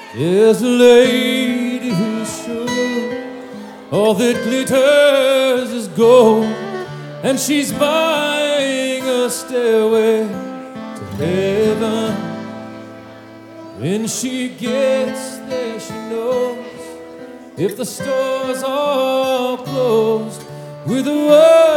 There's a lady who's sure all that glitters is gold, and she's buying a stairway to heaven. When she gets there, she knows if the stores are closed, with a word